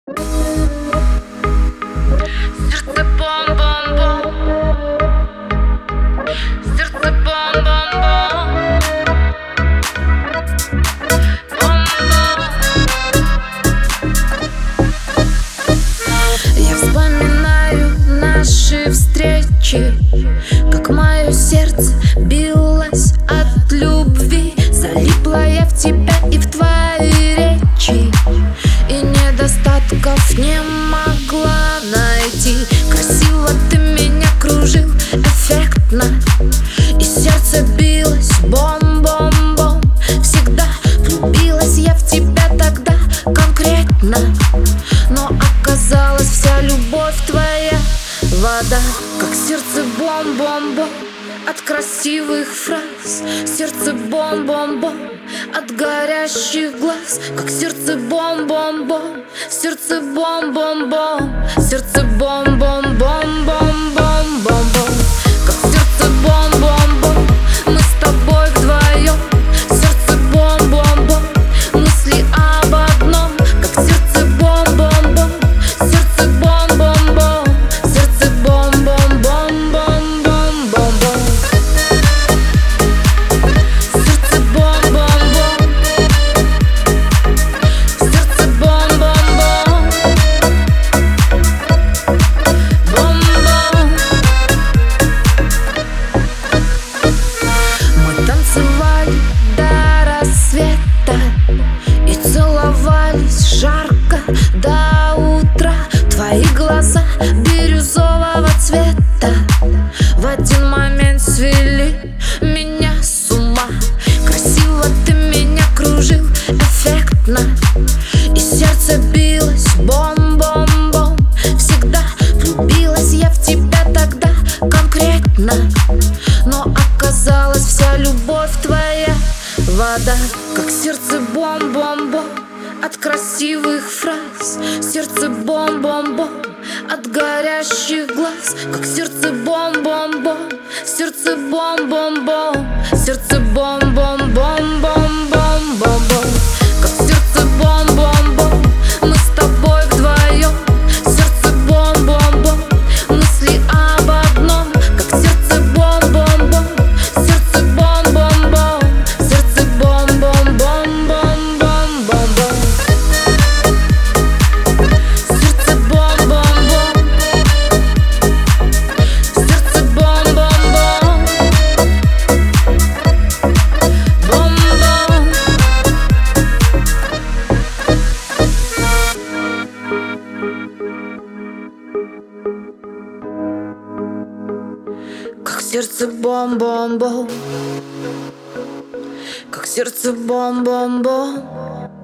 Сердце бом-бом-бом. Сердце бом-бом-бом. Бом-бом. Я вспоминаю наши встречи, как мое сердце билось от любви. Залипла я в тебя и в твои речи, и недостатков не могла найти. Красиво ты меня кружил, эффектно, и сердце билось бом-бом-бом. Всегда влюбилась я в тебя тогда конкретно, но оказалась вся любовь твоя вода. Как сердце бом-бом-бом от красивых фраз, сердце бом-бом-бом от горящих глаз. Как сердце бом-бом-бом, сердце бом-бом-бом, сердце бом-бом-бом-бом-бом-бом-бом. Как сердце бом-бом-бом, мы с тобой вдвоем. Сердце бом-бом-бом, мысли об одном. Как сердце бом-бом-бом, сердце бом-бом-бом, сердце бом-бом-бом-бом-бом-бом. Сердце бом-бом-бом, сердце бом-бом-бом, бом-бом. Мы танцевали до рассвета и целовались жарко до утра. Твои глаза бирюзового цвета в один момент свели меня с ума. Красиво ты меня кружил, эффектно, и сердце билось бом-бом-бом. Всегда влюбилась я в тебя тогда конкретно, но оказалась вся любовь твоя вода. Как сердце бом-бом-бом от красивых фраз, сердце бом-бом-бом от горящих глаз. Как сердце бом-бом-бом, сердце бом-бом-бом, сердце бом-бом-бом-бом-бом-бом. Как сердце бом-бом-бом, мы с тобой вдвоем. Сердце бом-бом-бом, мысли об одном. Как сердце бом-бом-бом, сердце бом-бом-бом, сердце бом-бом-бом-бом-бом-бом-бом. Сердце бом-бом-бом, сердце бом-бом-бом, бом-бом. Как сердце бом-бом-бом, как сердце бом-бом-бом.